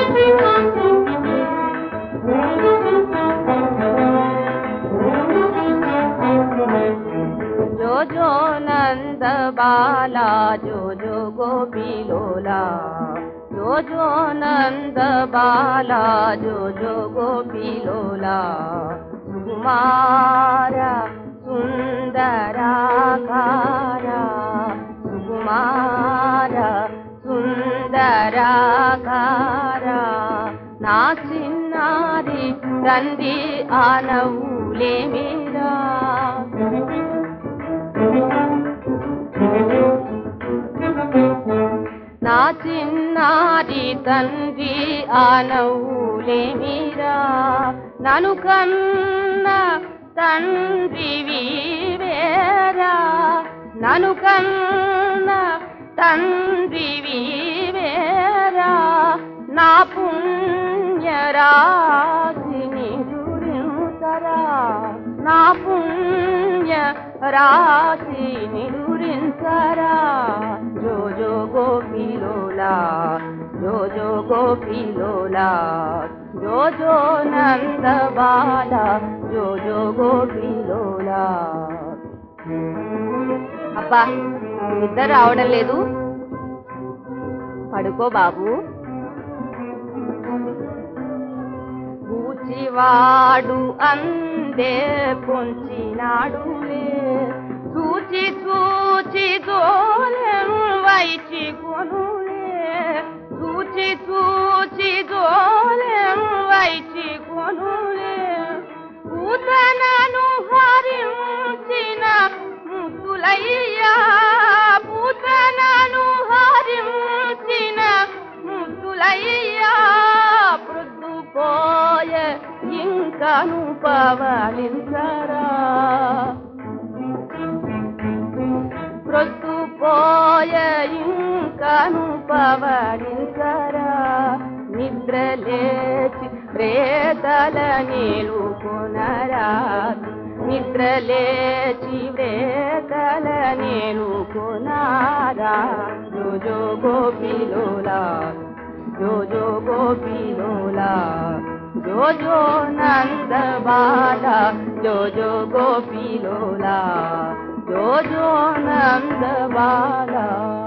जो जो नंद बाला जो जो गोपी लोला जो जो नंद बाला जो जो गोपी लोला सुकुमारा सुंदराकारा सुकुमारा सुंदराकारा ना चिन्नारी తండ్రి ఆనవులే మీరా నా చిన్నారి తండ్రి ఆనవులే మీరా నన్ను కన్న తండ్రి వీవేరా నన్ను కన్న తండ్రి వీవేరా నా పుణ్యరాశిని దురించరా నా పుణ్య రాశిని దురించరా जो जो गोपी लोला जो जो गोपी लोला जो जो नंद बाला जो जो गोपी लोला అబ్బా నిద్ర రావడం లేదు పడుకో బాబు పూచివాడు అందే పొంచినాడులే చూచి చూచి దోలెను వైచి కొనులే చూచి చూచి దోలెను వైచి కొనులే పూతనను హరించిన ముద్దులయ్యా పూతనను హరించిన ముద్దులయ్యా ప్రొద్దుపోయ ఇంకను పవళించరా ప్రొద్దుపోయ ఇంకను పవళించరా నిద్రలేచి ప్రేతల మేలుకొనరా నిద్రలేచి ప్రేతల మేలుకొనరా జో జో గోపీ లోలా జో జో గోపీ లోలా जो जो नंद बाला जो जो गोपी लोला जो जो नंद बाला